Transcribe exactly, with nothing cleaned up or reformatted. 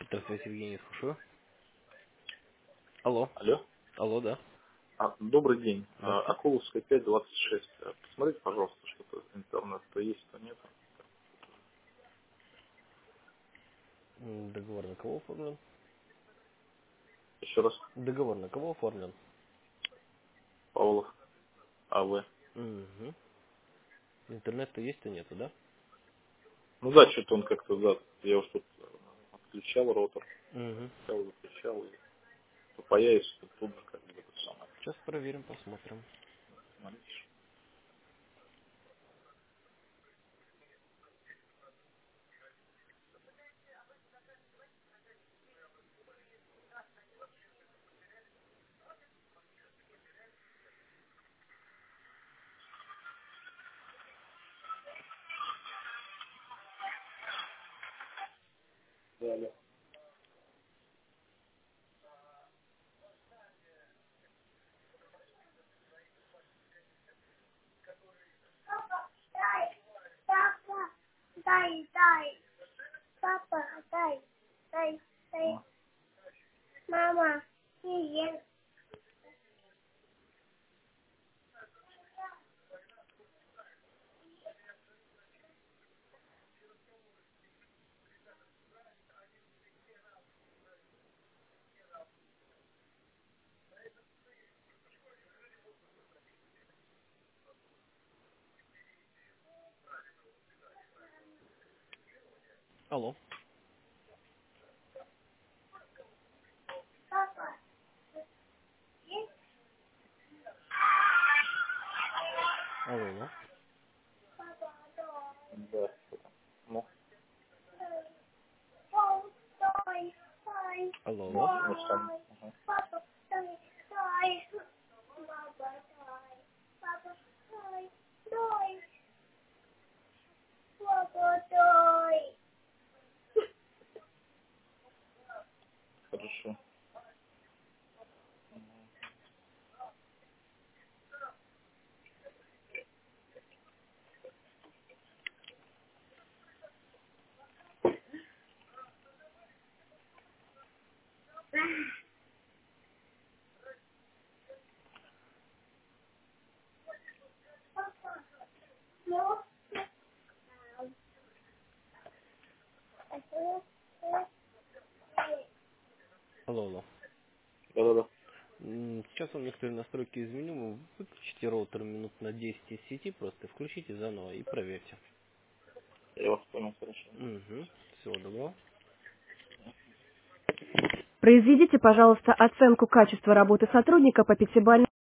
Здравствуйте, Евгений, слушаю. Алло. Алло. Алло, да. А, добрый день. А, Здравствуйте. Акуловская пять двадцать шесть. А, Посмотрите, пожалуйста, что-то интернет-то есть, то нет. М, Договор на кого оформлен? Еще раз. Договор на кого оформлен? Павлов АВ. Угу. Интернета есть, то нету, да? Ну да, что-то он как-то, да, я уж тут э, отключал роутер, Угу. включал, выключал, и то появится, то тут же как бы это самое. Сейчас проверим, посмотрим. Смотрите. Да, алло. Папа, дай, дай. Папа, дай, дай, дай. А, Мама, привет. Алло. Папа, есть? Алло, алло. Папа, да, что там? Ну, дай. Ой, дай, дай, Алло, алло. ну, вот сам. дай. Ага. Папа, дай, дай. Папа, дай. Папа, дай, дай. Папа, дай. Хорошо. Ну, Алло, алло. Да-да-да. М, Сейчас вам некоторые настройки изменю. Вы выключите роутер минут на десять из сети, просто включите заново и проверьте. Я вас понял, хорошо. Угу. Всего доброго. Произведите, пожалуйста, оценку качества работы сотрудника по пятибалльной